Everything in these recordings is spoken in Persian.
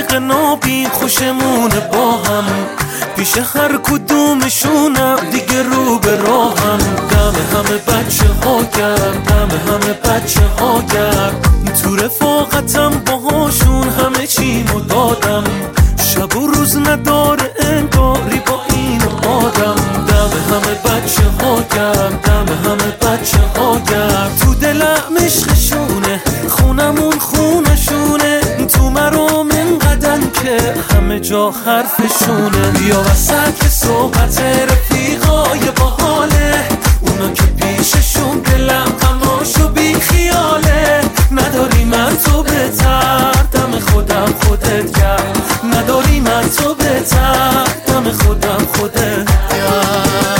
رفیق نابین خوشمونه با هم، پیش هر کدومشونم دیگه رو به راهم. دم همه بچه ها گرم، دم همه بچه ها گرم، تو رفاقتم باهاشون همه چیمو دادم. شب و روز نداره انگاری با این آدم. دم همه بچه ها گرم، دم همه بچه ها گرم، تو دلم عشقشونه، خونمون خونشونه، تو مرام انقدن که همه جا حرفشونه. بیا وسط صحبت رفیقای باحاله، اونا که پیششون دلم غماشو بی خیاله. نداری من تو بهتر، دم خودم خودت گرم، نداری من تو بهتر، دم خودم خودت گرم.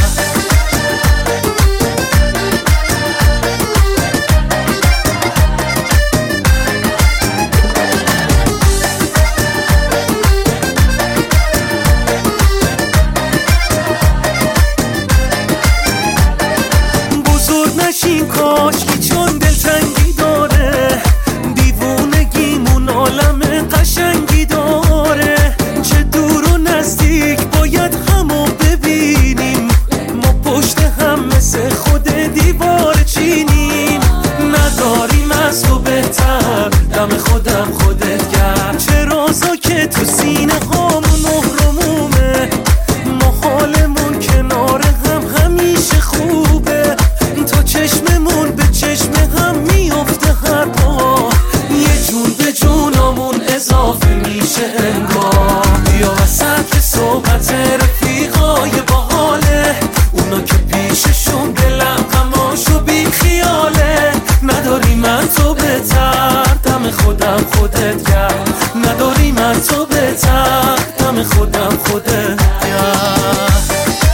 نشین کاشکی چون دلتنگی داره، دیوونگیمون عالم قشنگی داره. چه دور و نزدیک باید همو ببینیم، ما پشت هم مثل خود دیوار چینیم. نداریم از تو بهتر، دم خودم خودت گرم، چه رازا که تو سینه هامون مهرمومه. ما حالمون کنار هم همیشه خوبه، تا چشممون به چشم هم میافته هر پا، یه جون به جونمون اضافه میشه انگار. بیا وسط صحبت رفیقای باحاله، اونا که پیششون دلم غماشو بی خیاله. نداری من تو بهتر، دم خودم خودت گرم، نداری من تو بهتر، دم خودم خودت گرم.